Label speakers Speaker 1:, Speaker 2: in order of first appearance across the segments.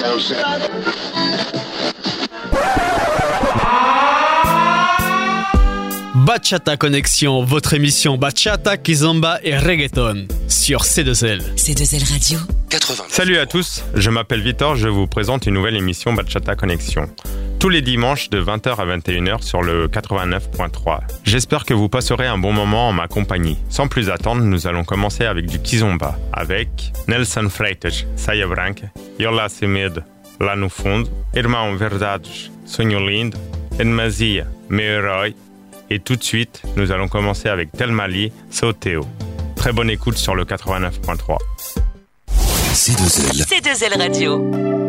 Speaker 1: Bachata Connexion, votre émission Bachata, Kizomba et Reggaeton sur C2L.
Speaker 2: C2L Radio
Speaker 3: 80.
Speaker 4: Salut à tous, je m'appelle Victor, je vous présente une nouvelle émission Bachata Connexion. Tous les dimanches de 20h à 21h sur le 89.3. J'espère que vous passerez un bon moment en ma compagnie. Sans plus attendre, nous allons commencer avec du Kizomba, avec Nelson Freitas, Saia Branca, Yola Semedo, Lá no Fundo, Irmão Verdades, Sonho Lindo, Enmasia, Meu Herói. Et tout de suite, nous allons commencer avec Telmali, Soteo. Très bonne écoute sur le 89.3.
Speaker 2: C2L. C2L Radio.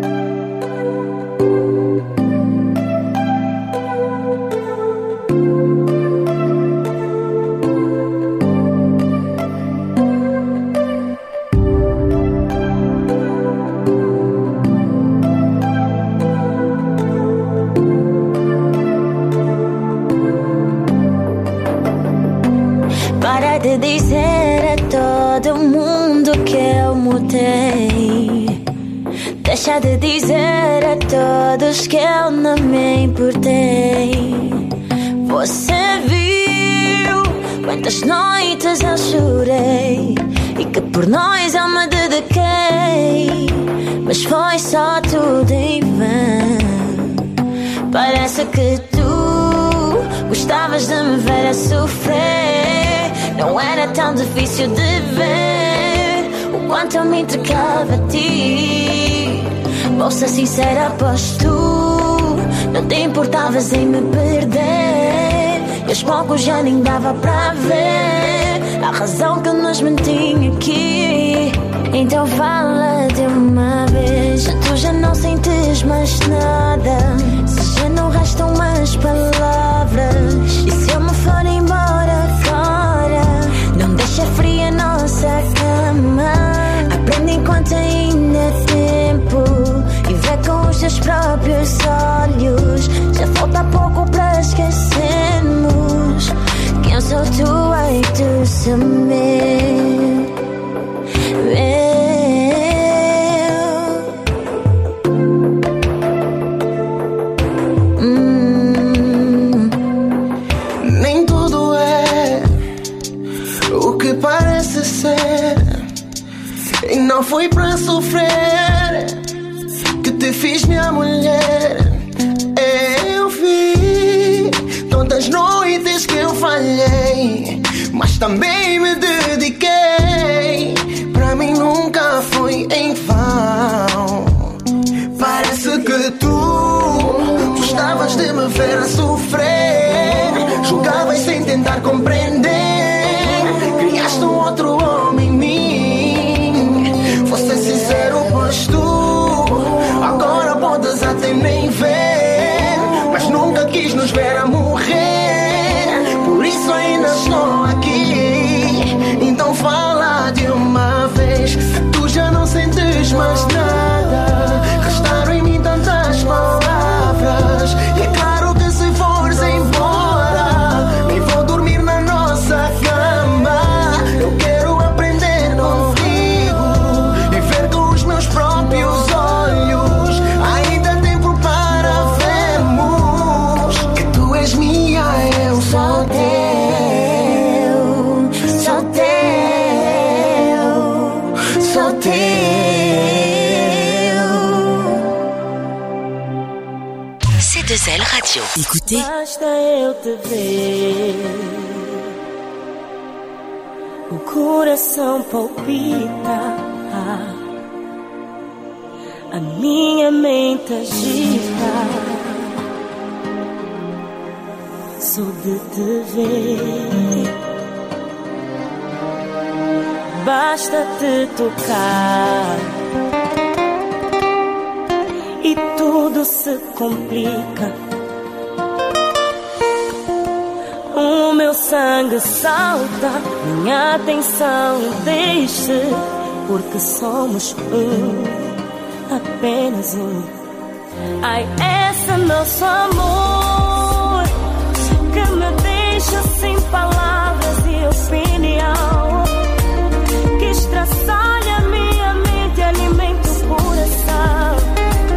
Speaker 5: De dizer a todo mundo que eu mudei. Deixa de dizer a todos que eu não me importei. Você viu quantas noites eu chorei e que por nós eu me dediquei, mas foi só tudo em vão. Parece que tu gostavas de me ver a sofrer. Não era tão difícil de ver o quanto eu me entregava a ti. Vou ser sincera, pois tu não te importavas em me perder. E aos poucos já nem dava para ver a razão que nos mantinha aqui. Então fala de uma vez, tu já não sentes mais nada, se já não restam mais palavras. E se eu me for embora agora, não deixa fria nossa cama. Aprende enquanto ainda é tempo e vê com os teus próprios olhos. Já falta pouco para esquecermos que eu sou tua e tu sou meu.
Speaker 6: Nem tudo é o que parece ser, e não foi pra sofrer que te fiz minha mulher. Eu vi tantas noites que eu falhei, mas também me dediquei. Pra mim nunca foi em vão. Parece que tu gostavas de me ver a sofrer, julgavas sem tentar compreender. Criaste um outro homem em mim. Vou ser sincero, pois tu agora podes até nem ver, mas nunca quis nos ver a morrer. Por isso ainda estou aqui. Então fala de uma vez, tu já não sentes mais nada. Restaram em mim tantas palavras, e é claro que se fores embora, nem vou dormir na nossa cama. Eu quero aprender contigo e ver com os meus próprios olhos. Ainda há tempo para vermos que tu és minha, eu sou teu. Sou teu, sou teu.
Speaker 2: C2L Radio. Écoutez.
Speaker 5: Basta eu te ver, o coração palpita, a minha mente agita, só de te ver. Basta te tocar e tudo se complica. O meu sangue salta, minha atenção deixe, porque somos um, apenas um. Ai, esse é nosso amor que me deixa sem palavras e opinião, que estraçalha minha mente, alimenta o coração.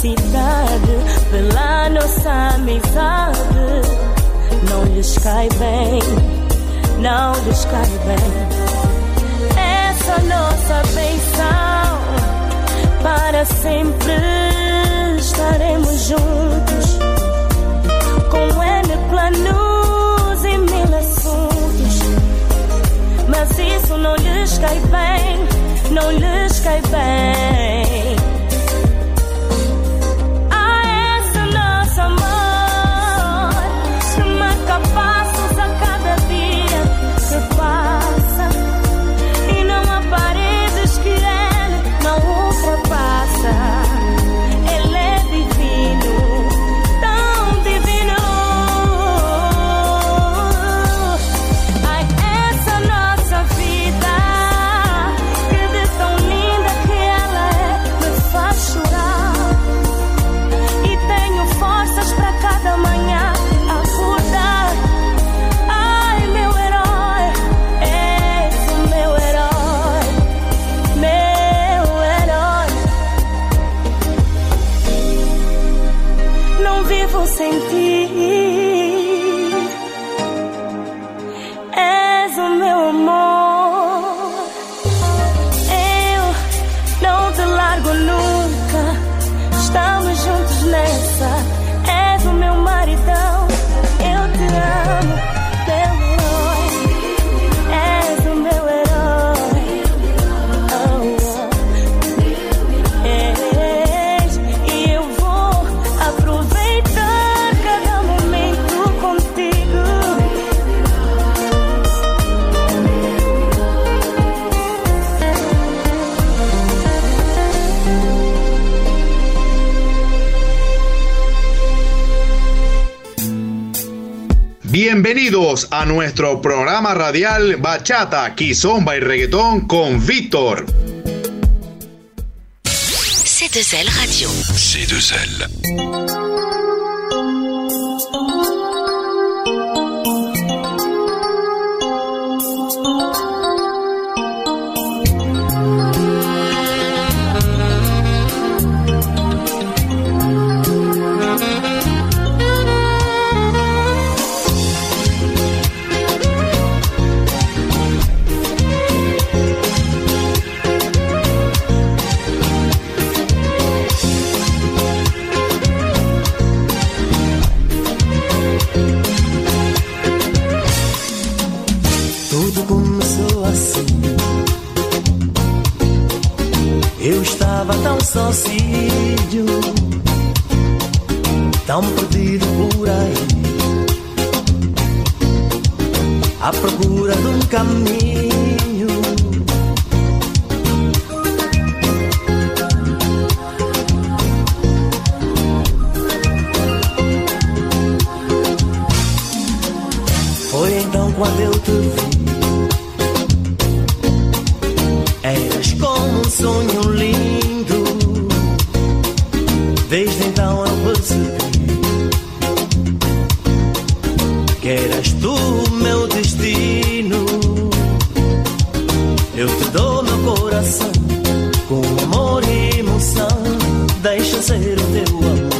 Speaker 5: cumplicidade, pela nossa amizade. Não lhes cai bem, não lhes cai bem. Essa nossa bênção, para sempre estaremos juntos, com N planos e 1000 assuntos. Mas isso não lhes cai bem, não lhes cai bem. Ah, esse nosso amor que marca passos a cada dia que passa, e não há paredes que ele não ultrapassa. Ele é divino, tão divino. Ai, essa nossa vida, que de tão linda que ela é, me faz chorar. E tenho forças para cada manhã acordar. Ai, meu herói, és o meu herói, meu herói. Não vivo sem ti, és o meu amor. Eu não te largo nunca, estamos juntos nessa. És o meu maridão, eu te amo, meu herói. És o meu herói, és. E eu vou aproveitar cada momento contigo.
Speaker 3: Bienvenidos a nuestro programa radial Bachata, Kizomba y Reggaetón con Víctor.
Speaker 2: C2L Radio.
Speaker 7: C2L.
Speaker 6: Tudo começou assim. Eu estava tão sozinho, tão perdido por aí, à procura de um caminho. Foi então quando eu te vi. Eras como um sonho lindo. Desde então eu percebi que eras tu meu destino. Eu te dou meu coração com amor e emoção. Deixa ser o teu amor.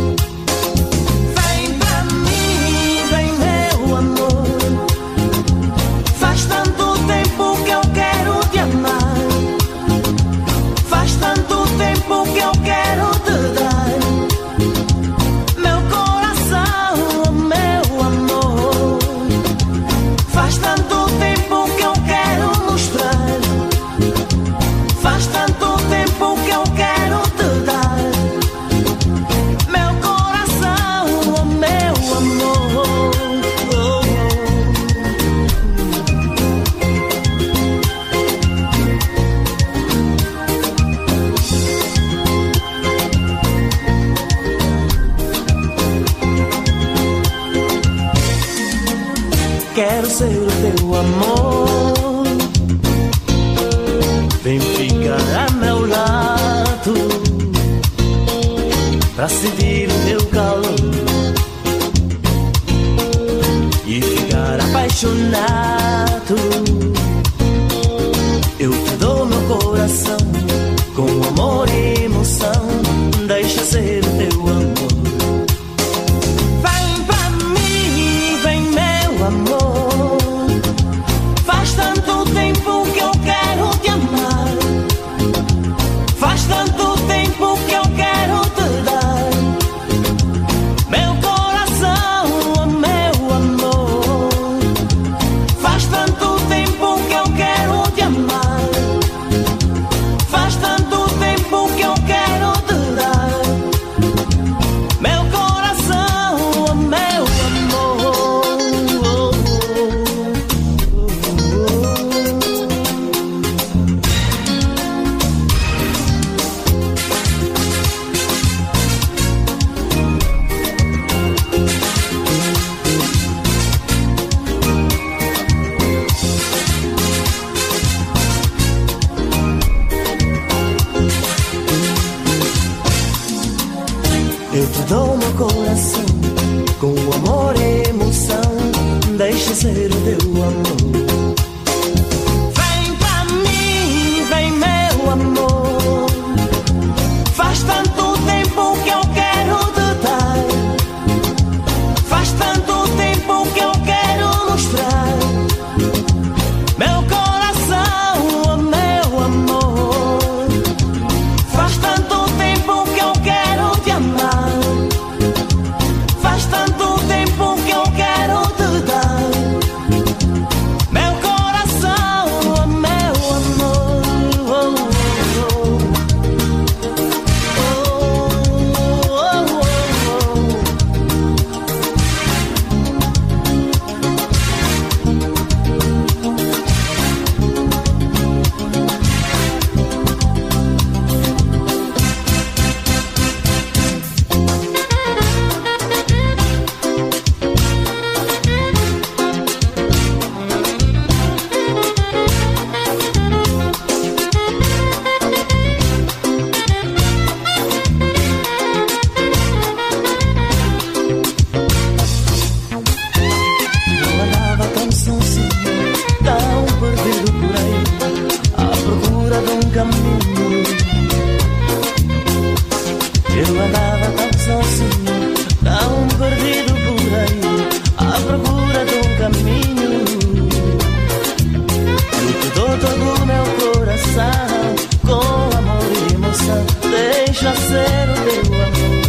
Speaker 6: Vem pra mim, vem meu amor. Faz tanto tempo que eu quero te amar. Faz tanto tempo que eu quero te dar meu coração, meu amor. Faz tanto tempo que eu quero mostrar. Faz tanto tempo que eu quero te dar meu amor. Vem pra mim, vem meu amor. Faz tanto tempo que eu quero te amar. Faz tanto tempo que eu quero te dar meu coração, meu amor. Faz tanto tempo que eu quero te amar. Faz tanto tempo que eu quero te dar meu coração, meu amor. Eu te dou meu coração com amor e emoção. Deixa ser o teu amor. Vem pra mim, vem meu amor. Faz tanto tempo que eu quero te dar. Faz tanto tempo que eu quero mostrar meu coração, meu amor. Faz tanto tempo que eu quero te amar. Faz tanto tempo que eu quero te dar meu coração, meu amor. Eu andava tão sozinho, tão perdido por aí, à procura de um caminho. Eu andava tão sozinho, tão perdido por aí, à procura de um caminho. Eu te dou todo o meu coração, com amor e emoção. Deixa ser o teu amor.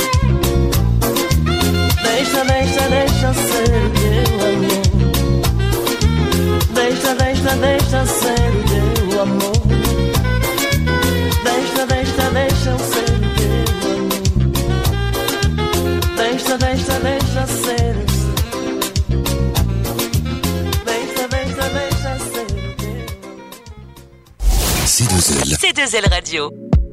Speaker 6: Deixa, deixa, deixa ser o teu amor. Deixa, deixa, deixa ser o teu amor. Deixa, deixa, deixa ser o teu amor. Deixa, deixa, deixa ser. Deixa, deixa, deixa ser o teu amor.
Speaker 2: C2L Radio.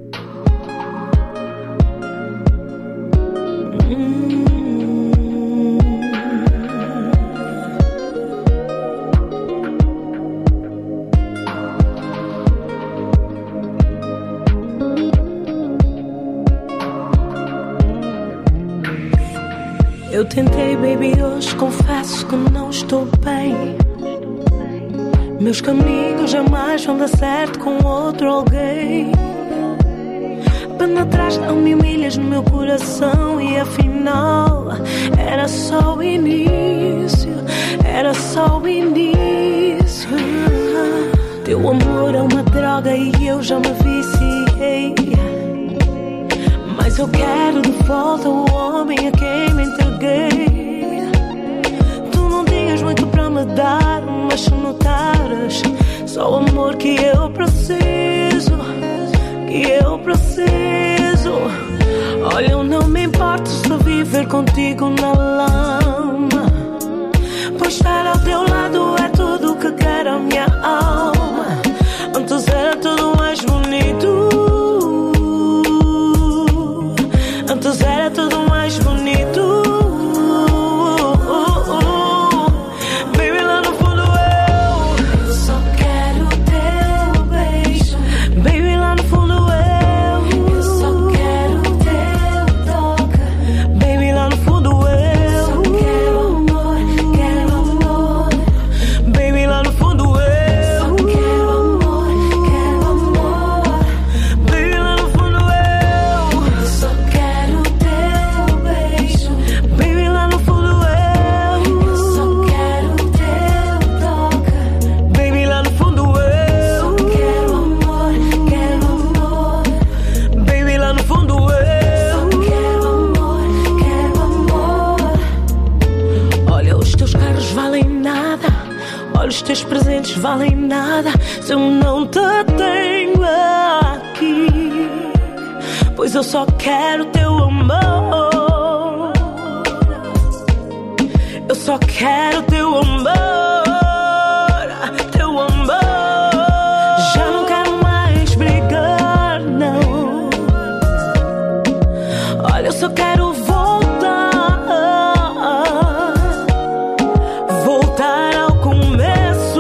Speaker 6: Eu tentei, baby, hoje confesso que não estou bem. Meus caminhos jamais vão dar certo com outro alguém. Penetras a 1000 milhas no meu coração e afinal era só o início, era só o início. Teu amor é uma droga e eu já me viciei. Mas eu quero de volta o homem a quem me entreguei. Tu não tinhas muito para me dar, mas se notares, só o amor que eu preciso, que eu preciso. Olha, eu não me importo se viver contigo na lama, pois estar ao teu lado é tudo que quer a minha alma. Antes era tudo mais bonito, antes era tudo mais bonito. Baby, lá no fundo eu só quero teu beijo. Baby, lá no fundo eu só quero teu toque. Baby, lá no fundo eu só quero amor, quero amor. Baby, lá no fundo eu só
Speaker 5: se eu não te tenho aqui? Pois eu só quero teu amor. Eu só quero teu amor. Teu amor. Já não quero mais brigar, não. Olha, eu só quero voltar. Voltar ao começo.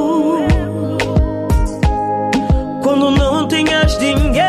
Speaker 5: Quando não tinhas dinheiro.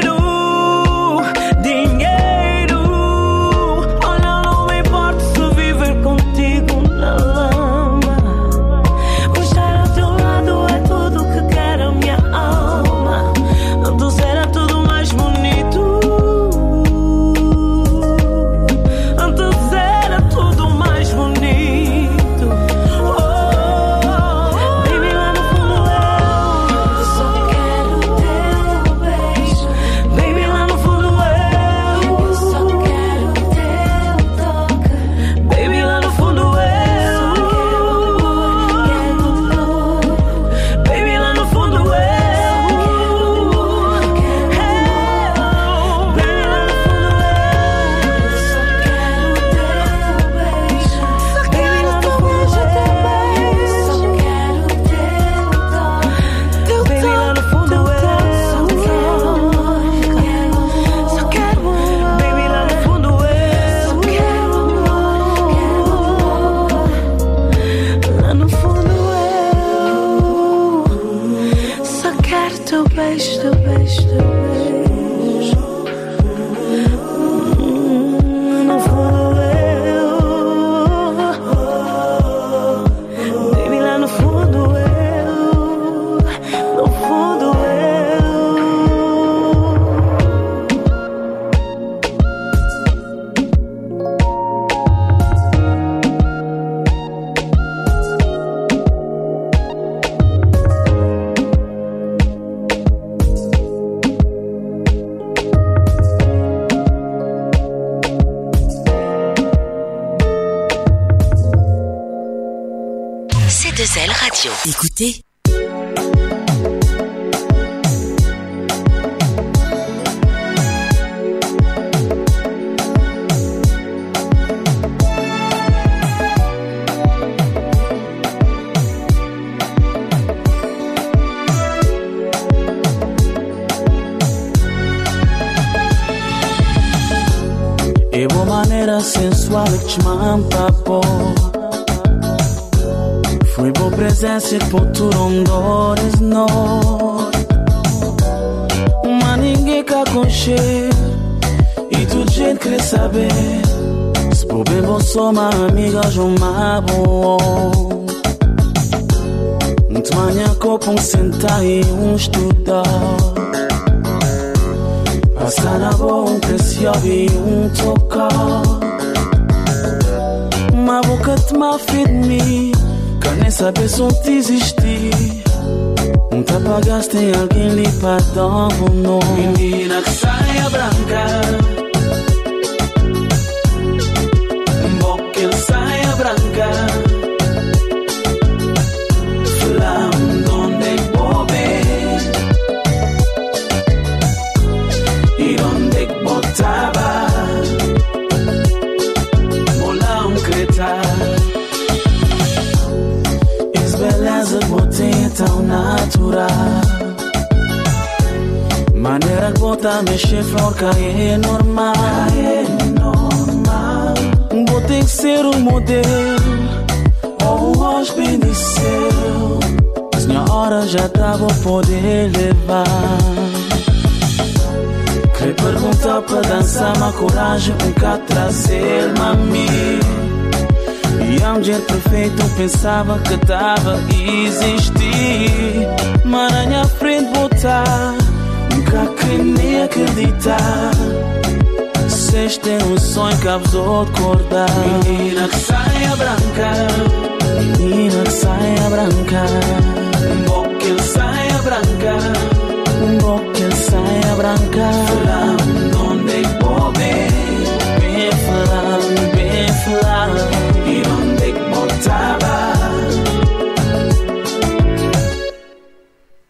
Speaker 2: C2L Radio.
Speaker 7: Écoutez.
Speaker 6: E boa maneira sensual que te manda pôr. Foi boa presença e por tudo ondores no. Mas ninguém quer conhecer. E tudo gente quer saber. Se por bem você uma amiga de uma boa. Muito manhã copo sentar e estudar. Passar na boa precioso e tocar. Uma boca te mafia de mim. Quer nem saber se onde existir. Te apagaste em alguém lhe para dar um nome. Menina que saia branca. Boca que saia branca. Flam donde bobe. E donde botava. Mola creta. Beleza botei tão natural. Maneira que bota mexer flor é normal. Botei que ser um modelo ou um hóspede seu. Senhora já tava a poder levar. Queria perguntar para dançar, mas coragem nunca trazer mami. E a mulher perfeita eu pensava que tava a existir. Mas na minha frente botar, nunca queria nem acreditar. Se este é um sonho que abusou de acordar. Menina que saia branca. Menina que saia branca. Boca que saia branca. Boca que saia branca. Flam donde bobe. Bem flam, bem flam. E onde botava.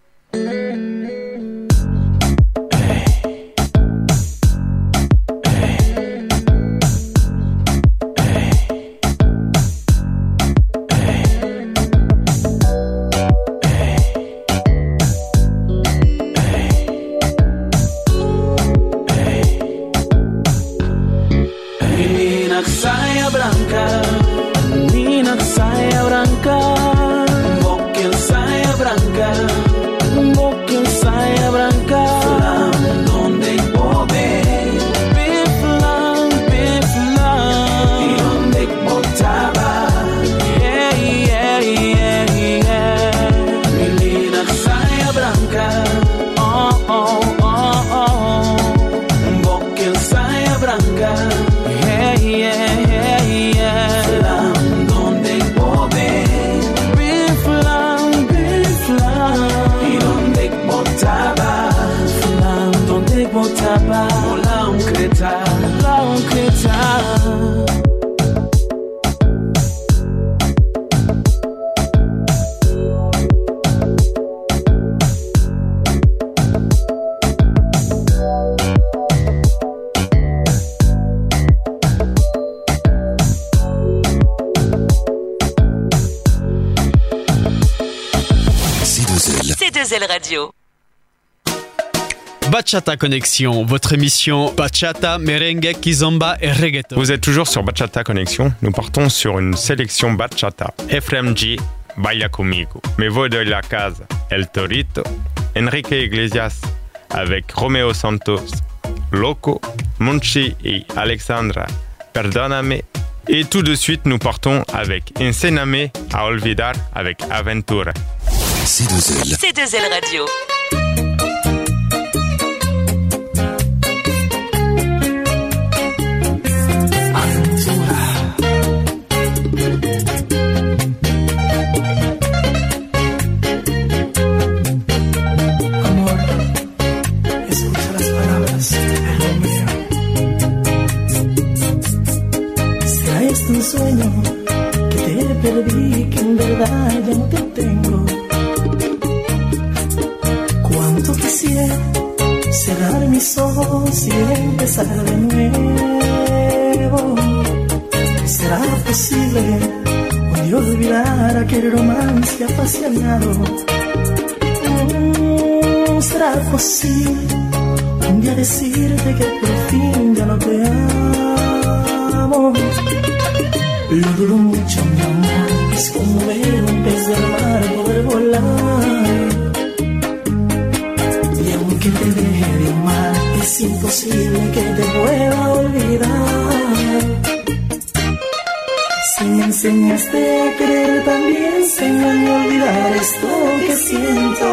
Speaker 6: Menina que saia branca, menina que saia branca, boquil saia branca, boquil saia branca. Flam donde bobe, biflam, biflam, y donde botaba, yeah, yeah, yeah, yeah. Menina que saia branca, oh, oh, oh, oh, boquil saia branca, yeah, yeah, yeah, yeah. Flam donde bobe, biflam, biflam, y donde botaba, flam donde botaba, la un creta, la un creta.
Speaker 2: C2L Radio.
Speaker 1: Bachata Connexion, votre émission bachata, merengue, kizomba et reggaeton.
Speaker 4: Vous êtes toujours sur Bachata Connexion. Nous partons sur une sélection bachata. FMG, Baila Conmigo. Me voy de la casa, El Torito. Enrique Iglesias avec Romeo Santos, Loco. Monchi et Alexandra, Perdóname. Et tout de suite, nous partons avec Enséñame a olvidar avec Aventura.
Speaker 2: C2L Radio.
Speaker 6: Amor, escucha las palabras del hombre. ¿Será este un sueño que te perdí, que en verdad ya no te tengo? Cuánto quisiera cerrar mis ojos y empezar de nuevo. ¿Será posible un día olvidar aquel romance apasionado? ¿Será posible un día decirte que por fin ya no te amo? Lo dudo mucho, mi amor, es como ver un pez del mar poder volar. Y aunque te deje de amar, es imposible que te pueda olvidar. Si me enseñaste a querer, también enséñame a olvidar esto que siento.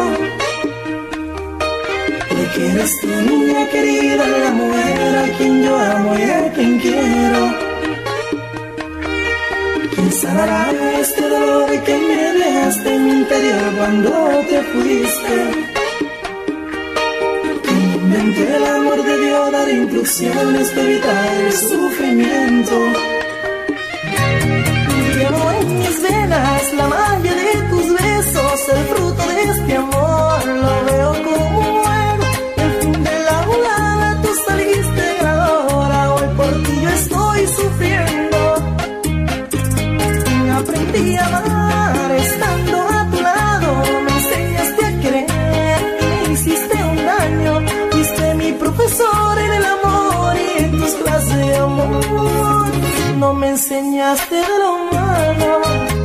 Speaker 6: De que eres tu niña querida, la mujer a quien yo amo y a quien quiero. ¿Quién sanará este dolor que me dejaste en mi interior cuando te fuiste? ¿Quién inventó el amor de Dios, dar instrucciones para evitar el sufrimiento? Llevo en mis venas la magia de tus besos, el fruto de este amor, lo veo como un fuego, el fin de la jugada, tú saliste ganadora, hoy por ti yo estoy sufriendo. Aprendí a amar estando a tu lado, me enseñaste a querer y me hiciste un daño, fuiste mi profesor en el amor y en tus clases de amor no me enseñaste de lo malo.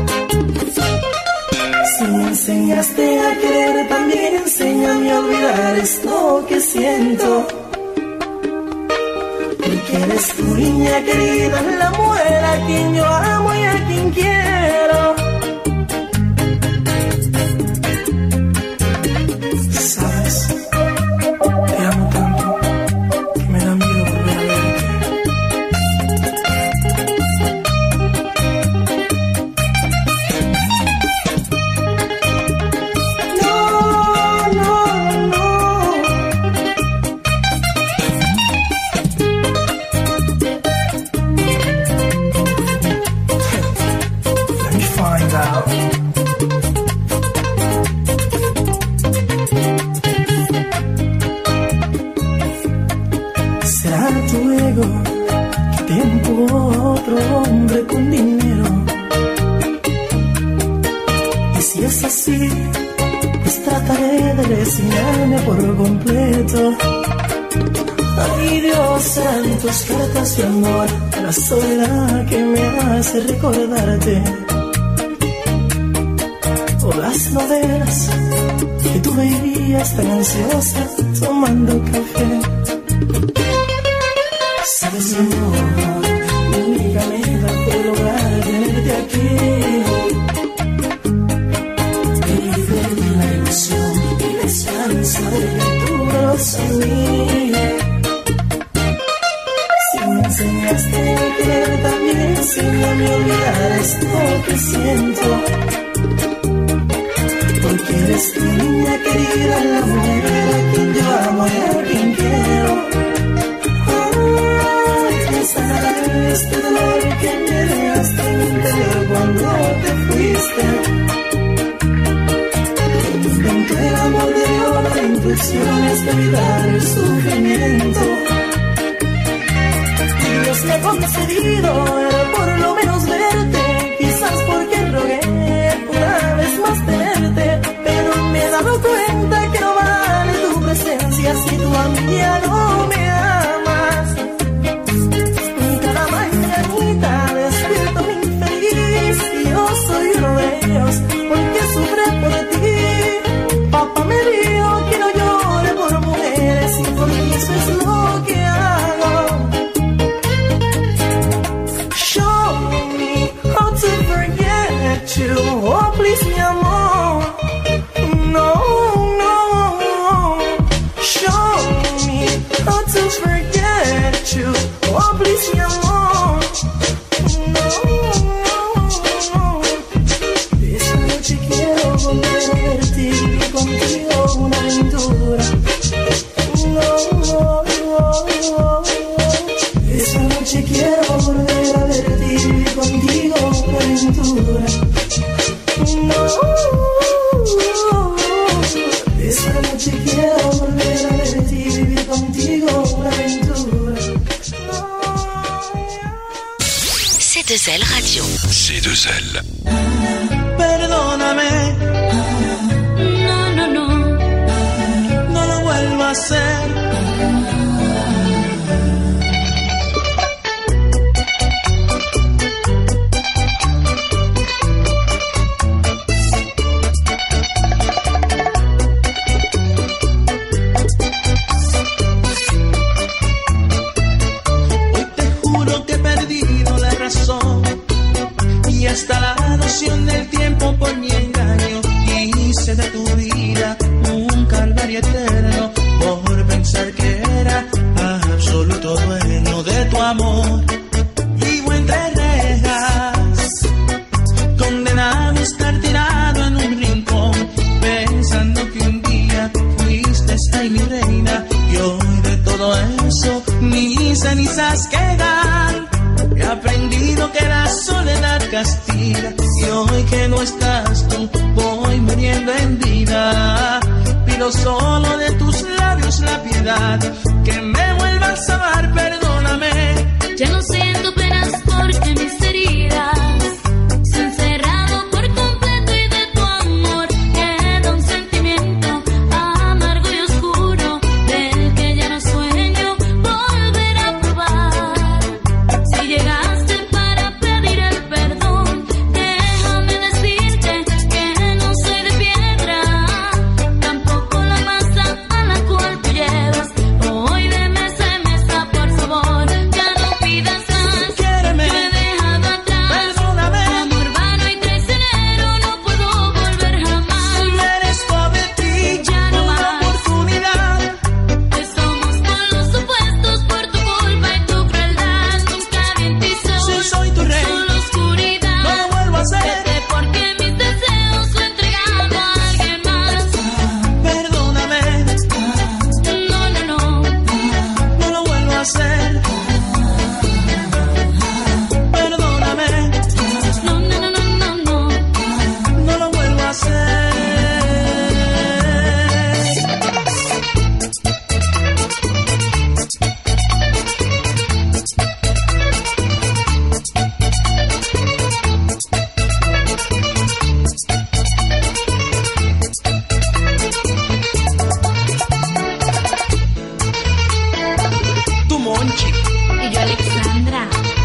Speaker 6: Si me enseñaste a querer, también enséñame a olvidar esto que siento. Porque eres tu niña querida, la mujer a quien yo amo y a quien quiero. Sabes, te amo tanto que me da miedo volver a verte. Resignarme por completo. Ay Dios rosa en tus cartas de amor, la soledad que me hace recordarte. O las novelas que tú veías tan ansiosa tomando café. Sabes, mi amor, mi única meta fue lograr tenerte aquí. Vivir la ilusión y la esperanza de que tú me los a mí. Si me enseñaste a querer también, enséñame a olvidar esto que siento. Porque eres tu niña querida, la mujer a quien yo amo y a quien quiero. Este dolor que me dejaste en mi interior cuando te fuiste. Inventó el amor de Dios, la intuición es de evitar el sufrimiento. Dios me ha concedido por lo menos verte, quizás porque rogué una vez más tenerte, pero me he dado cuenta que no vale tu presencia si tú a mí ya no me amas. Despierto infeliz y yo soy uno de ellos porque sufre por ti. Papá me dijo que no llore por mujeres y por mí eso es lo que hago. Show me how to forget you, oh please mi amor. No, no. Show me how to forget you, oh please mi amor. Contigo una aventura. No, esa noche quiero volver a verte y vivir contigo una aventura. No, esa noche quiero volver a verte y vivir contigo una aventura.
Speaker 2: C2L Radio.
Speaker 7: C2L.
Speaker 6: Perdóname. No lo vuelvo a hacer.
Speaker 8: Hoy te juro que he perdido la razón y hasta la noción del tiempo por mi engaño. Hice de tu vida un calvario eterno por pensar que era absoluto dueño de tu amor. Vivo entre rejas, condenado a estar tirado en un rincón, pensando que un día fuiste ay mi reina, y hoy de todo eso mis cenizas quedan. He aprendido que la soledad castiga y hoy que no estás tú voy muriendo en vida. Pido solo de tus labios la piedad, que me vuelvas a amar, perdóname.
Speaker 5: Ya no siento penas porque mis heridas se han cerrado por completo y de tu amor queda un sentimiento amargo y oscuro del que ya no sueño volver a probar. Si llegaste para pedir el perdón, déjame decirte que no soy de piedra, tampoco la masa a la cual tú llevas. Hoy deme
Speaker 7: Monchi.
Speaker 9: Y yo, Alexandra.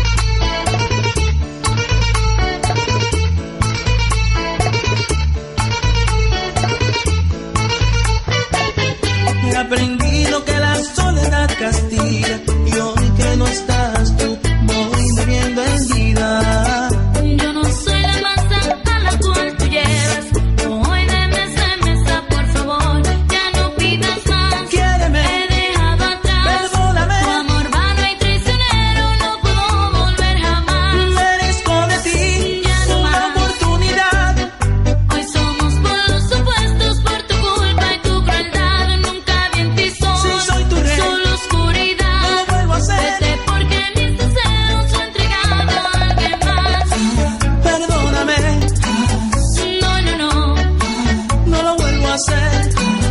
Speaker 8: He aprendido que la soledad castiga y hoy que no estás tú voy muriendo en vida.
Speaker 9: Yo no soy la masa a la cual tú llevas. Hoy de mesa en mesa, por favor, ya no pidas más.
Speaker 8: Quiéreme,
Speaker 9: he dejado atrás.
Speaker 8: Perdóname.
Speaker 9: Tu amor vano y traicionero no puedo volver jamás.
Speaker 8: Merezco de ti
Speaker 9: ya no
Speaker 8: una
Speaker 9: más
Speaker 8: oportunidad.
Speaker 9: Hoy somos polos opuestos por tu culpa y tu crueldad. Nunca vi en ti sol,
Speaker 8: Sí, soy tu rey.
Speaker 9: solo oscuridad.
Speaker 8: No lo vuelvo a hacer.
Speaker 9: Vete porque mis deseos son entregados a alguien más.
Speaker 8: Perdóname,
Speaker 9: No, no, no.
Speaker 8: no lo vuelvo a hacer.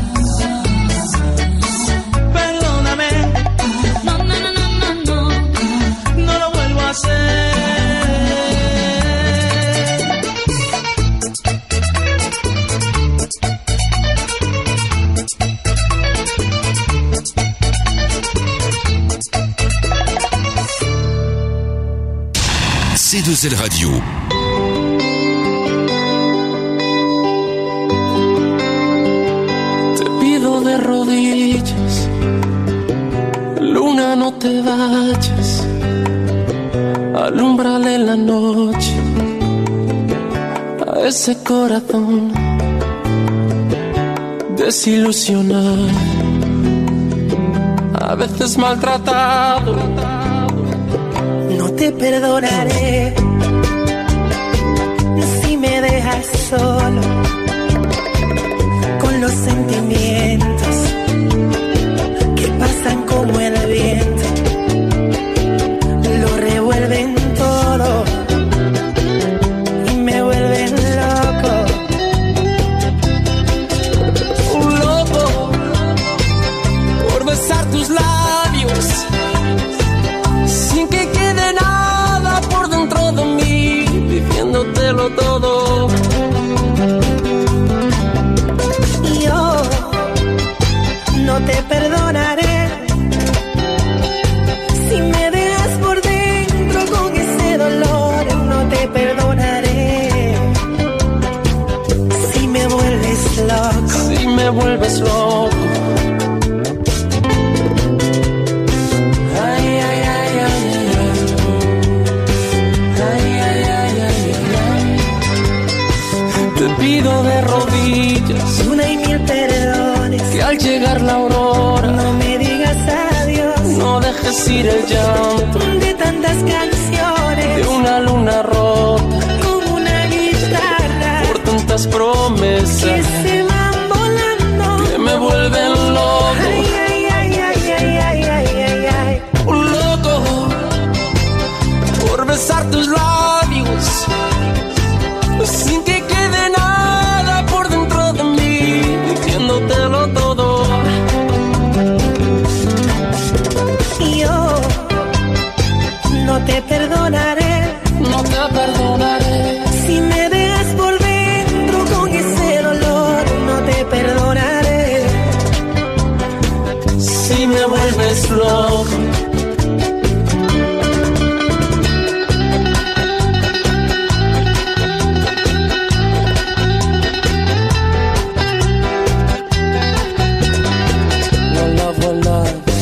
Speaker 8: Perdóname,
Speaker 9: No, no, no, no, no, no.
Speaker 8: no lo vuelvo a hacer.
Speaker 10: C2L Radio.
Speaker 6: Te pido de rodillas, luna, no te vayas, alúmbrale la noche a ese corazón desilusionado, a veces maltratado.
Speaker 11: No te perdonaré si me dejas solo con los sentimientos que pasan como el viento, lo revuelven todo y me vuelven loco.
Speaker 6: Un loco por besar tus labios sin que quede nada por dentro de mí, diciéndotelo todo.
Speaker 11: Y yo no te perdonaré si me dejas por dentro con ese dolor. No te perdonaré si me vuelves loco.
Speaker 6: Si me vuelves loco. Ay, ay, ay, ay, ay. Ay, ay, ay, ay, ay. Te pido de rodillas
Speaker 11: Una y mil perdones,
Speaker 6: que al llegar la aurora
Speaker 11: no me digas adiós.
Speaker 6: no dejes ir el llanto
Speaker 11: De tantas canciones,
Speaker 6: de una luna rota
Speaker 11: como una guitarra
Speaker 6: por tantas
Speaker 11: que
Speaker 6: promesas
Speaker 11: se van volando.
Speaker 6: que me vuelven loco.
Speaker 11: Ay, ay, ay, ay, ay, ay, ay, ay, ay.
Speaker 6: Un loco por besar tus labios sin que quede nada por dentro de mí, diciéndotelo todo.
Speaker 11: Y yo no te perdonaré
Speaker 6: No te perdonaré
Speaker 11: si me dejas por dentro con ese dolor. No te perdonaré
Speaker 6: si me vuelves loco. Voilà, voilà.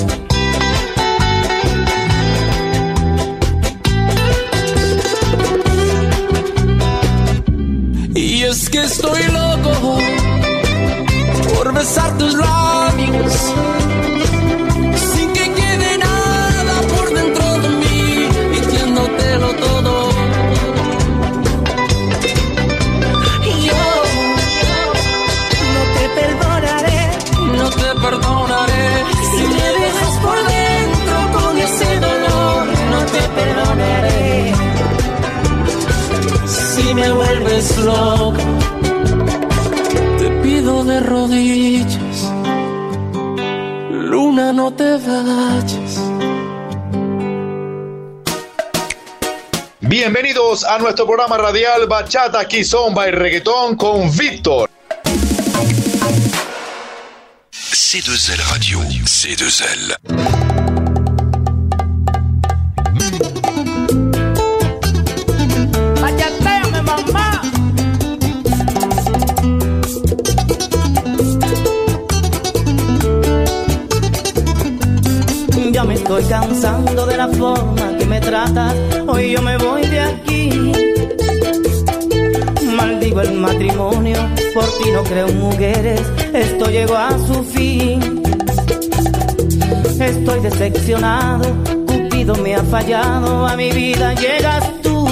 Speaker 6: Y es que estoy loco por besar tus labios sin que quede nada por dentro de mí, diciéndotelo todo.
Speaker 11: y yo no te perdonaré
Speaker 6: No te perdonaré
Speaker 11: si me dejas por dentro con ese dolor. No te perdonaré
Speaker 6: si me vuelves loco. Te pido de rodillas, luna, no te vayas.
Speaker 3: Bienvenidos a nuestro programa radial Bachata, Kizomba y Reggaetón con Víctor.
Speaker 10: C2L Radio. C2L.
Speaker 7: me estoy cansando de la forma que me tratas. Hoy yo me voy de aquí. Maldigo el matrimonio, por ti no creo en mujeres. Esto llegó a su fin. Estoy decepcionado, Cupido me ha fallado. A mi vida llegas tú.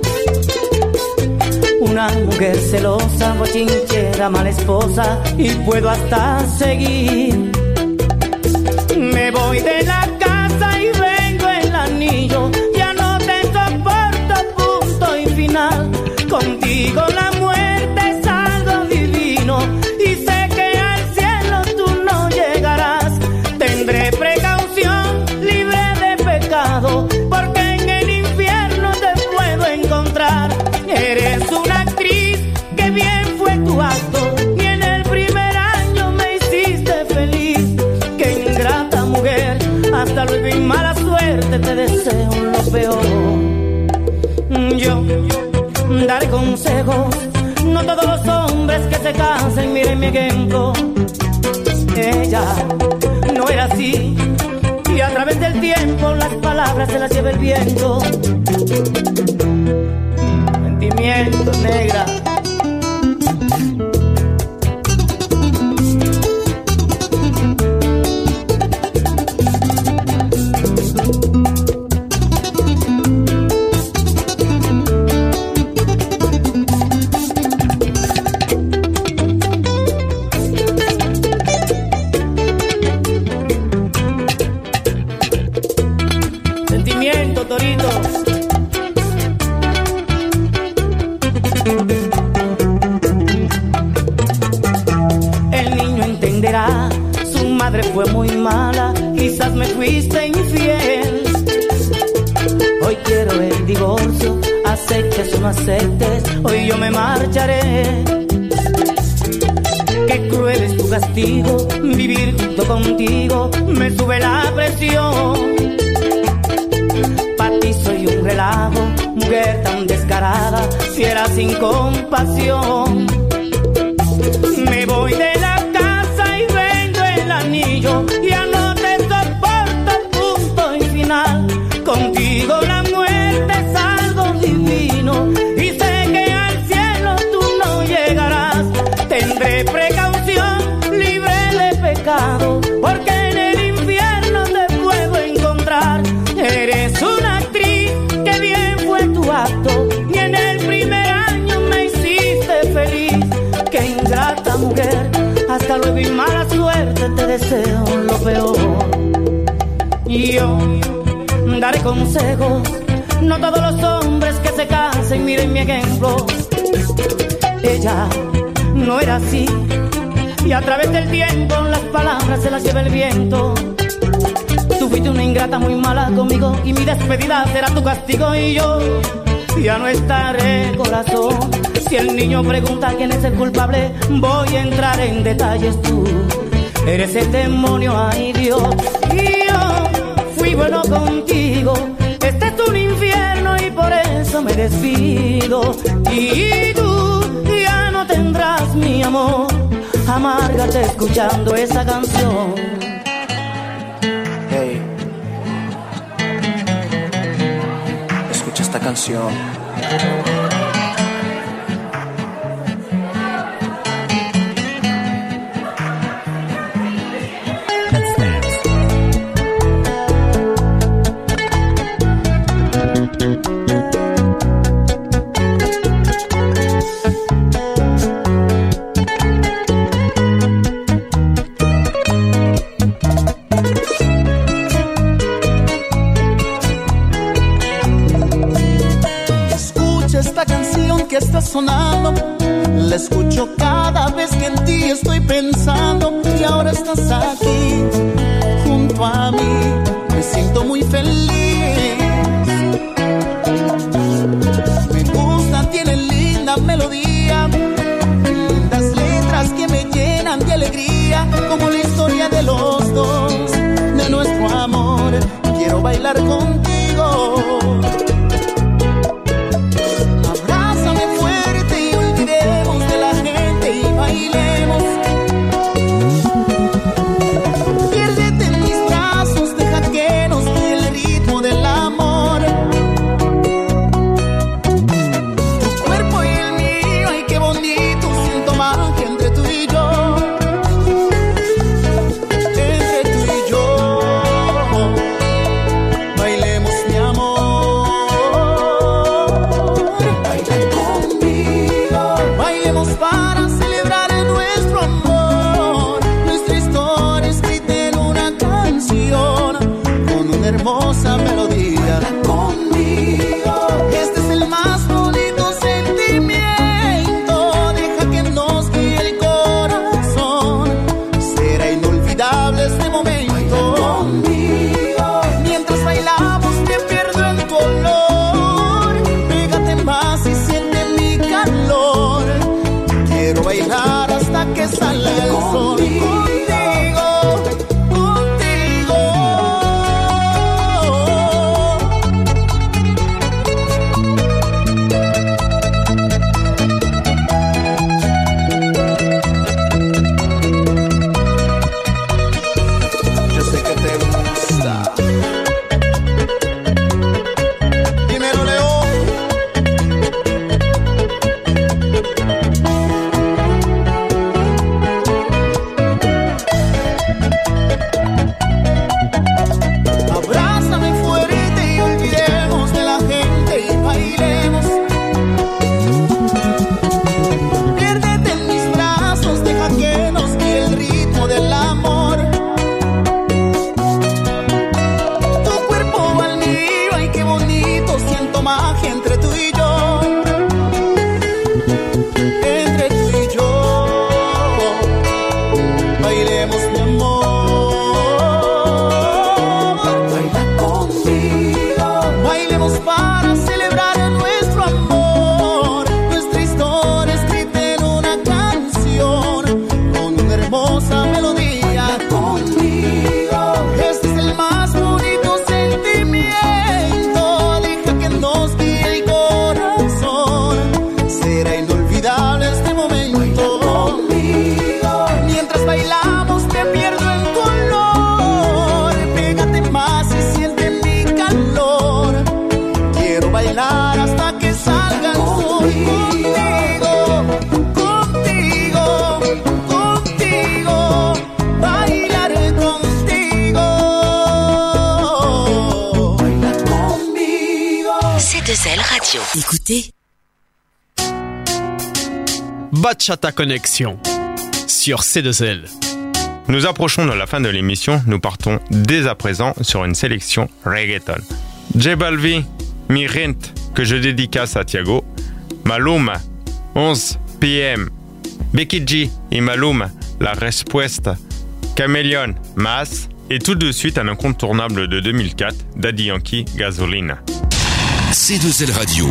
Speaker 7: Una mujer celosa, bochinchera, mala esposa, y puedo hasta seguir. Me voy de la casa y vengo el anillo. Ya no te soporto, punto y final. Contigo la muerte es algo divino. Y sé que al cielo tú no llegarás. Tendré precaución, libre de pecado, porque en el infierno te puedo encontrar. Eres una actriz, que bien fue tu acto. Y en el primer año me hiciste feliz. Qué ingrata mujer, hasta luego y mala suerte, te deseo lo peor. Yo daré consejos, no todos los hombres que se casen, miren mi ejemplo. Ella no era así, y a través del tiempo las palabras se las lleva el viento. Sentimiento, negra. Sentimiento, Torito. El niño entenderá, su madre fue muy mala, quizás me fuiste infiel. Hoy quiero el divorcio, aceptes o no aceptes, hoy yo me marcharé. Qué cruel es tu castigo, vivir junto contigo me sube la presión. Para ti soy un relajo, mujer tan descarada, fiera sin compasión. Me voy de la casa y vendo el anillo. Ya no te soporto, punto y final. Contigo la muerte es algo divino. Y sé que al cielo tú no llegarás. Tendré precaución, libre de pecado, porque en el infierno te puedo encontrar. Eres una actriz, que bien fue tu acto. Y en el primer año me hiciste feliz. Qué ingrata mujer, hasta luego y mala suerte, te deseo lo peor. Y yo daré consejos, no todos los hombres que se casen, miren mi ejemplo. Ella no era así, y a través del tiempo las palabras se las lleva el viento. Tú fuiste una ingrata muy mala conmigo, y mi despedida será tu castigo. Y yo ya no estaré, corazón. Si el niño pregunta quién es el culpable, voy a entrar en detalles. Tú eres el demonio, ay Dios. Y yo fui bueno contigo. Este es un infierno y por eso me despido. Y tú ya no tendrás mi amor. Amárgate escuchando esa canción.
Speaker 10: Hey, escucha esta canción.
Speaker 6: Que está sonando, la escucho cada vez que en ti estoy pensando. Y ahora estás aquí junto a mí, me siento muy feliz. Me gusta, tiene linda melodía, lindas letras que me llenan de alegría, como la historia de los dos, de nuestro amor. Quiero bailar contigo. Piérdete en mis brazos, deja que nos hermosa melodía. Conmigo, este es el más bonito sentimiento. Deja que nos guíe el corazón. Será inolvidable este momento. Conmigo, mientras bailamos me pierdo en tu olor. Pégate más y siente mi calor. Quiero bailar hasta que salga el sol.
Speaker 2: Écoutez
Speaker 1: Bachata Connexion sur C2L.
Speaker 4: Nous approchons de la fin de l'émission, nous partons dès à présent sur une sélection reggaeton. J Balvin, Mi Rent, que je dédicace à Thiago, Maluma, 11 PM, Becky G et Maluma, La Respuesta, Chameleon, Mas, et tout de suite un incontournable de 2004, Daddy Yankee, Gasolina.
Speaker 12: C2L Radio.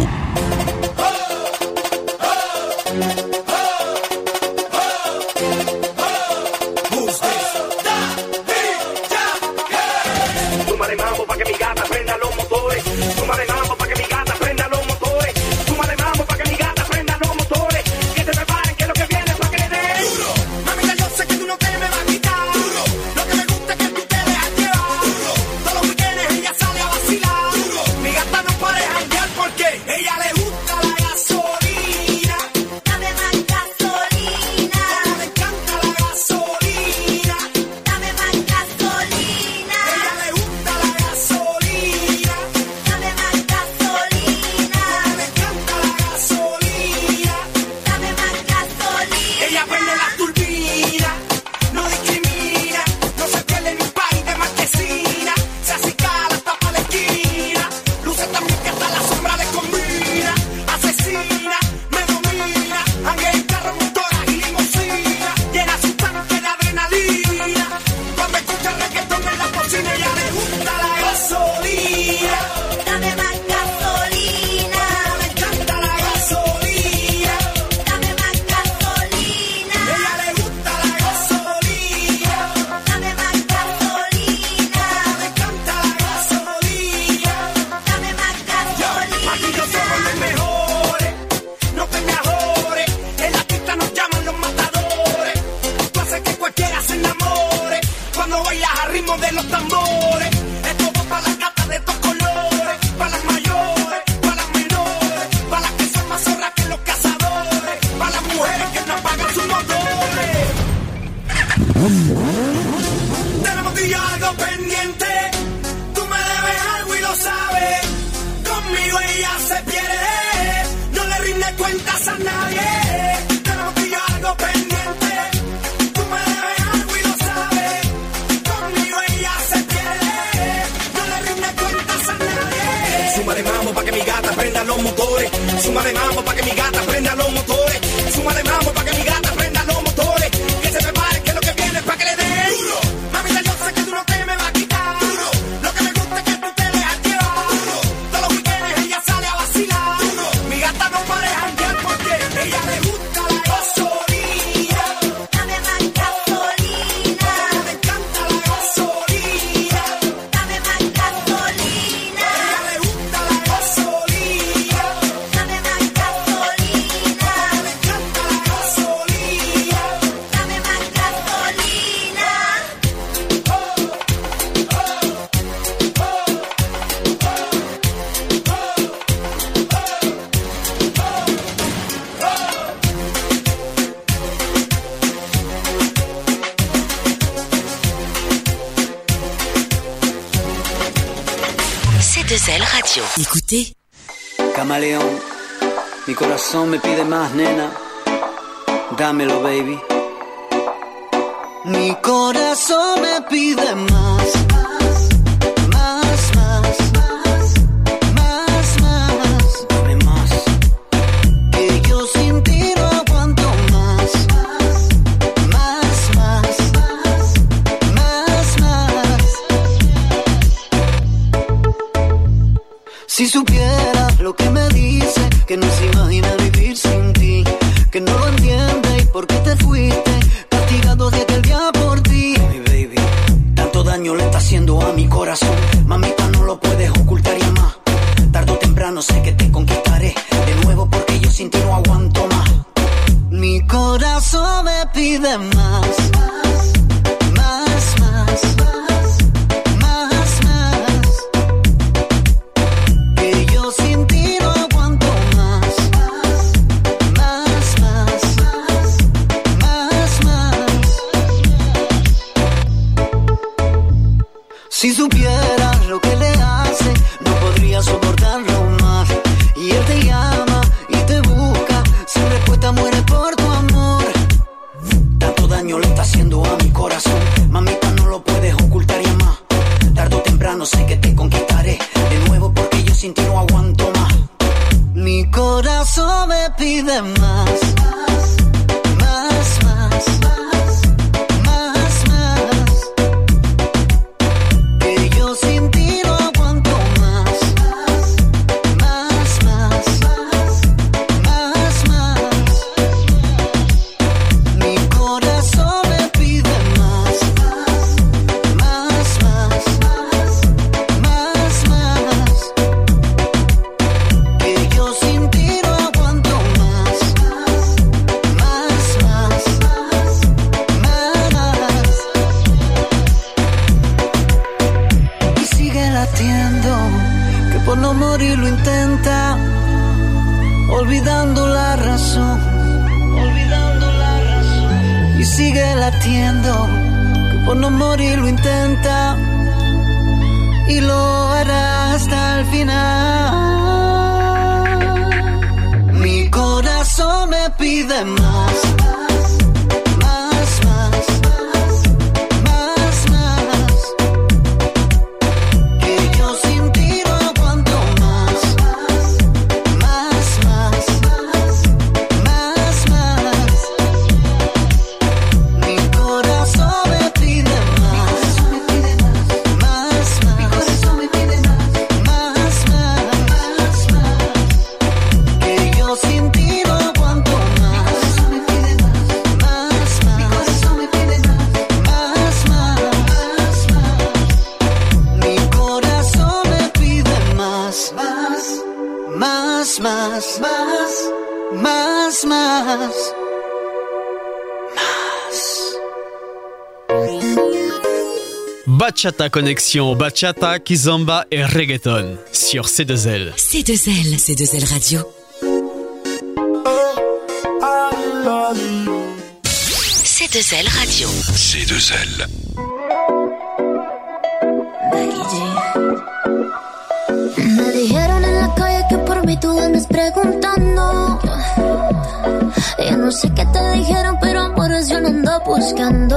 Speaker 6: Gasolina.
Speaker 13: mi gata prenda los motores. Súmale mambo pa' que mi gata prenda los motores. Súmale mambo pa' que mi gata prenda los motores. Que se prepare que lo que viene es pa' que le dé duro. Mamita, yo sé que tú no te me vas a quitar duro. Lo que me gusta es que tú te dejas llevar duro. Todos los weekends ella sale a vacilar duro. Mi gata no para de janguear porque ella le gusta la gasolina.
Speaker 5: Dame más gasolina.
Speaker 13: Me encanta la gasolina.
Speaker 5: Dame más gasolina.
Speaker 13: Ella le gusta la gasolina.
Speaker 5: Dame más gasolina.
Speaker 13: Me encanta la gasolina.
Speaker 5: Dame más gasolina.
Speaker 2: C2L Radio.
Speaker 10: Écoutez. Camaleón, mi corazón me pide más, nena. Dámelo, baby. Mi corazón me pide más. Más, más, más, más, más. Dame más. Que yo sin ti no aguanto más. Más, más, más, más. Si supiera lo que me dice, que no se imagina vivir sin ti, que no lo entiende y por qué te fuiste, castigado de aquel día por ti. Mi baby, tanto daño le está haciendo a mi corazón, mamita no lo puedes ocultar ya más. Tarde o temprano sé que te conquistaré de nuevo porque yo sin ti no aguanto más. Mi corazón me pide más. Más, más, más, más, más. Que yo sin ti no aguanto más. Más, más, más, más. Si supieras lo que le hace, no podría soportarlo más. Y él te llama y te busca, sin respuesta muere por tu amor. Tanto daño le está haciendo a mi corazón, mamita no lo puedes ocultar ya más. Tarde o temprano sé que te conquistaré de nuevo porque yo sin ti no aguanto más. Mi corazón me pide más. Más, más, más, más. Que yo sin ti no aguanto más. Más, más, más, más. Mi corazón me pide más. Más, más, más, más. Que yo sin ti no aguanto más. Más, más, más. Y sigue latiendo, que por no morir lo intenta, olvidando la razón. Olvidando la razón. Y sigue latiendo, que por no morir lo intenta, y lo hará hasta el final. Mi corazón me pide más. Más, más, más, más. Que yo sin ti no aguanto más. Más, más, más, más. Mi corazón me pide más. Más, más. Mi corazón me pide más. Más, más, más. Que yo sin ti no aguanto más. Más, más. Mi corazón me pide más. Más, más, más. Mi corazón me pide más. Más, más, más, más, más.
Speaker 1: Bachata Connexion, bachata, kizomba et reggaeton sur C2L.
Speaker 2: C2L, C2L Radio. C2L Radio.
Speaker 12: C2L.
Speaker 5: Me dijeron en la calle que por mí tú andas preguntando. Yo no sé qué te dijeron, pero amores yo no ando buscando.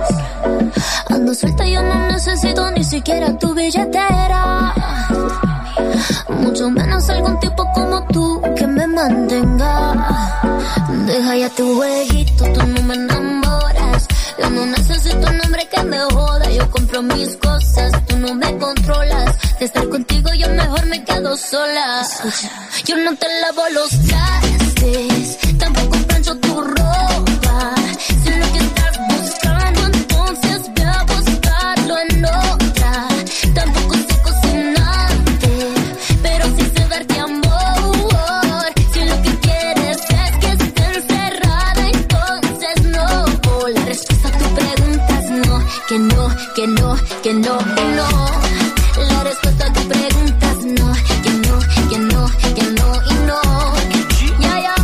Speaker 5: Ando suelta, yo no necesito ni siquiera tu billetera. mucho menos algún tipo como tú que me mantenga. Deja ya tu jueguito, tú no me enamoras. Yo no necesito un hombre que me joda. Yo compro mis cosas, tú no me controlas. De estar contigo yo mejor me quedo sola. Yo no te lavo los trastes, tampoco plancho tu ropa. Si lo que estás buscando, entonces ve a buscarlo en otra. Tampoco sé cocinarte, pero sí sé darte amor. Si lo que quieres es que esté encerrada, entonces no. La respuesta a tu pregunta es no, que no, que no, que no, que no. La respuesta a tu pregunta es no, que no, que no, que no y no. Ya, ya.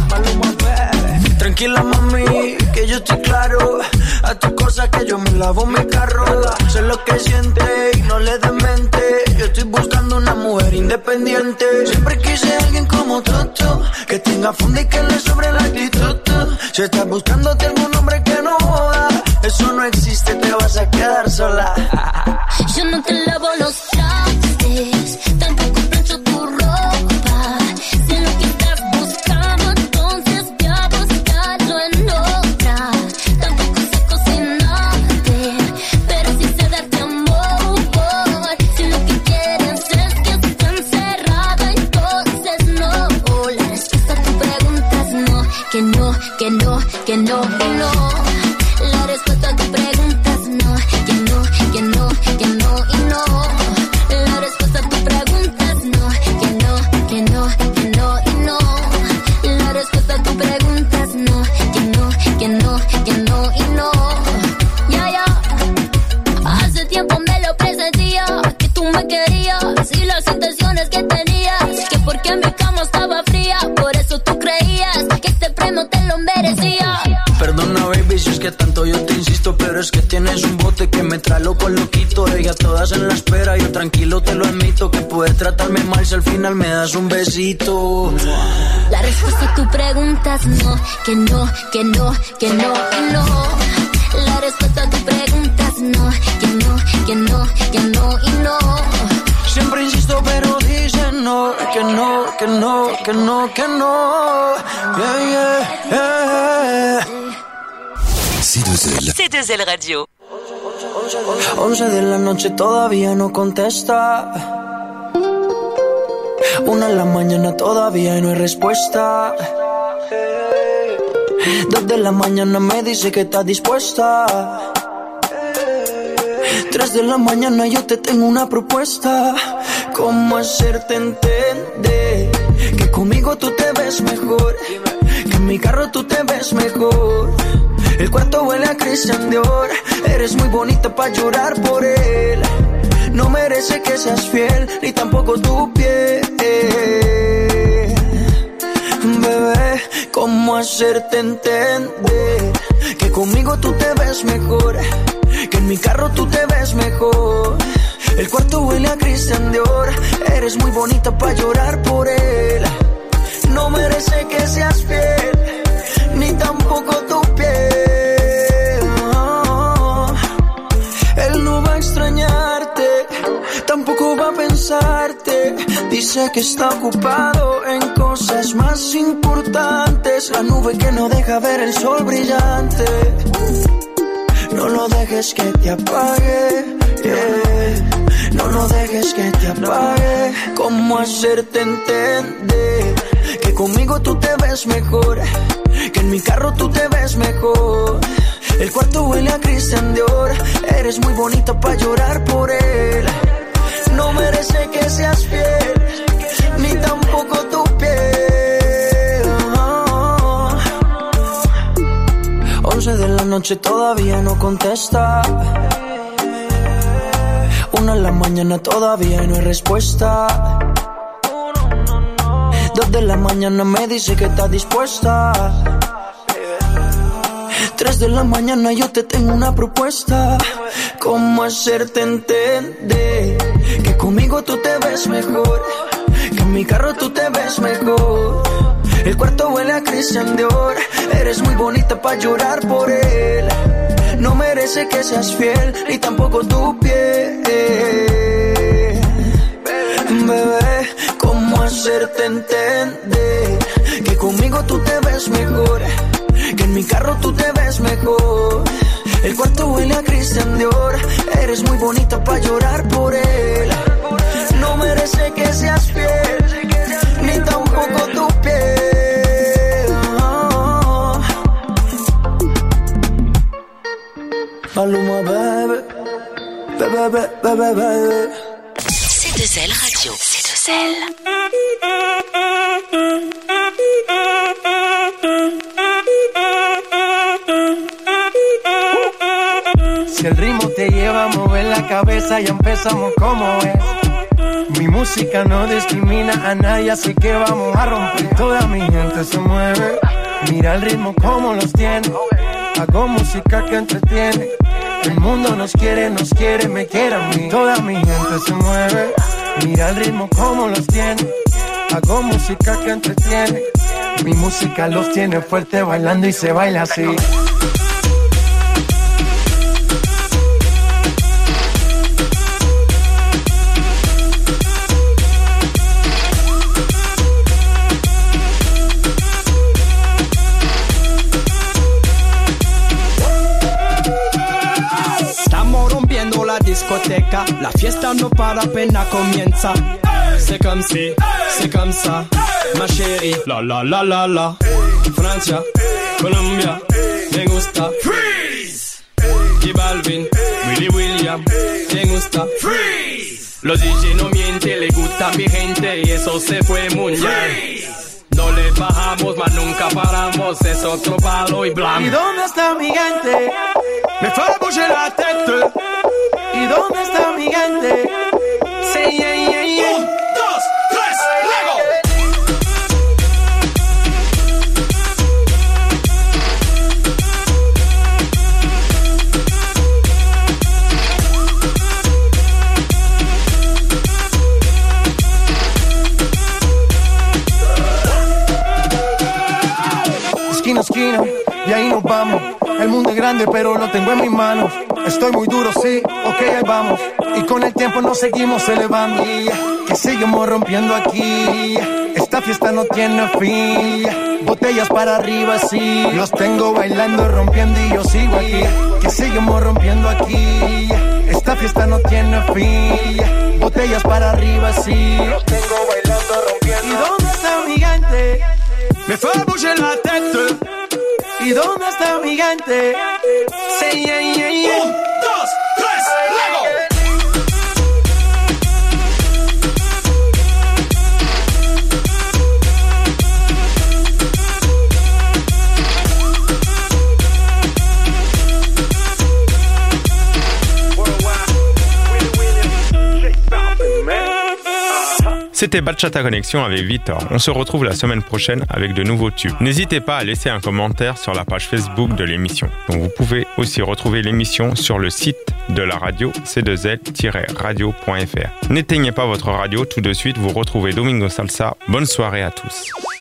Speaker 6: Tranquila mami, que yo estoy claro. A tu cosa que yo me lavo mi carro. Sé lo que siente y no le des mente. Yo estoy buscando una mujer independiente. Siempre quise alguien como tú, que tenga fondo y que le sobre la actitud. Si estás buscándote algún hombre que no joda, eso no existe, te vas a quedar sola.
Speaker 5: Yo no te lavo los trastes, tampoco plancho tu ropa. Si lo que estás buscando, entonces ve a buscarlo en otra. Tampoco sé cocinarte, pero sí sé darte amor. Si lo que quieres es que esté encerrada, entonces no. La respuesta a tu pregunta es no, que no, que no, que no, que no. La respuesta a tu pregunta es no, que no, que no, que no y no. La respuesta a tu pregunta es no, que no, que no, que no y no. La respuesta a tu pregunta es no, que no, que no, que no y no. Ya, ya. Hace tiempo me lo presentía, que tú me querías y las intenciones que tenías, que porque mi cama estaba fría, por eso tú creías que este premio te lo merecía.
Speaker 6: Perdona baby si es que tanto yo te insisto, pero es que tienes un bote que me trae loco loquito. Ellas todas en la espera, yo tranquilo te lo admito, que puedes tratarme mal si al final me das un besito.
Speaker 5: La respuesta a tu pregunta es no, que no, que no, que no y no. La respuesta a tu pregunta es no, que no, que no, que no y no.
Speaker 6: Siempre insisto pero dicen no, que no, que no, que no, que no. Yeah, yeah, yeah.
Speaker 12: C2L.
Speaker 2: C2L Radio.
Speaker 6: 11 de la noche todavía no contesta. 1 de la mañana todavía no hay respuesta. 2 de la mañana me dice que está dispuesta. 3 de la mañana yo te tengo una propuesta. ¿Cómo hacerte entender que conmigo tú te ves mejor? Que en mi carro tú te ves mejor. El cuarto huele a Christian Dior. Eres muy bonita pa' llorar por él. No merece que seas fiel, ni tampoco tu piel. Bebé, ¿cómo hacerte entender que conmigo tú te ves mejor? Que en mi carro tú te ves mejor. El cuarto huele a Christian Dior. Eres muy bonita pa' llorar por él. No merece que seas fiel, ni tampoco tu piel. Él no va a extrañarte, tampoco va a pensarte. Dice que está ocupado en cosas más importantes. La nube que no deja ver el sol brillante. No lo dejes que te apague, yeah. No lo dejes que te apague. ¿Cómo hacerte entender que conmigo tú te ves mejor? Que en mi carro tú te ves mejor. El cuarto huele a Christian Dior. Eres muy bonita pa' llorar por él. No merece que seas fiel, ni tampoco tu piel. 11 de la noche todavía no contesta. 1 de la mañana todavía no hay respuesta. 2 de la mañana me dice que está dispuesta. 3 de la mañana yo te tengo una propuesta. ¿Cómo hacerte entender que conmigo tú te ves mejor? Que en mi carro tú te ves mejor. El cuarto huele a Christian Dior. Eres muy bonita pa' llorar por él. No merece que seas fiel, ni tampoco tu piel. Bebé, entiende que conmigo tú te ves mejor, que en mi carro tú te ves mejor. El cuarto huele a Christian Dior. Eres muy bonita pa' llorar por él. No merece que seas fiel, ni tampoco tu piel. Maluma, baby. Baby, baby, baby.
Speaker 2: C2L Radio. C2L.
Speaker 6: Si el ritmo te lleva a mover la cabeza, ya empezamos como es. Mi música no discrimina a nadie, así que vamos a romper. Toda mi gente se mueve, mira el ritmo como los tiene. Hago música que entretiene. El mundo nos quiere, me quiere a mí. Toda mi gente se mueve, mira el ritmo como los tiene. Hago música que entretiene. Mi música los tiene fuerte bailando y se baila así.
Speaker 14: Discoteca, la fiesta no para, apenas comienza. C'est comme si, c'est comme ça, ma chérie. La la la la la. Francia, Colombia, me gusta. Freeze. Y Balvin, Willy William, me gusta. Freeze. Los DJ no mienten, le gusta a mi gente y eso se fue muy bien. No le bajamos, mas nunca paramos, es otro palo y blanco.
Speaker 6: ¿Y dónde está mi gente?
Speaker 14: Me fue a bouger la tête.
Speaker 6: ¿Y dónde está mi gente?
Speaker 14: Sí, yeah, yeah, yeah. 1, 2, 3, luego.
Speaker 6: Esquina a esquina, y ahí nos vamos. El mundo es grande, pero lo tengo en mis manos. Estoy muy duro, sí, ok, ahí vamos. Y con el tiempo nos seguimos elevando. Que seguimos rompiendo aquí. Esta fiesta no tiene fin. Botellas para arriba, sí. Los tengo bailando, rompiendo y yo sigo aquí. Que seguimos rompiendo aquí. Esta fiesta no tiene fin. Botellas para arriba, sí. Los tengo bailando, rompiendo. ¿Y dónde está mi gente?
Speaker 14: Me fue a bouger la tête.
Speaker 6: ¿Y dónde está mi gente?
Speaker 14: Sí, yeah, yeah, yeah. 1, 2, 3, luego.
Speaker 4: C'était Bachata Connexion avec Victor. On se retrouve la semaine prochaine avec de nouveaux tubes. N'hésitez pas à laisser un commentaire sur la page Facebook de l'émission. Donc vous pouvez aussi retrouver l'émission sur le site de la radio c2l-radio.fr. N'éteignez pas votre radio, tout de suite vous retrouvez Domingo Salsa. Bonne soirée à tous.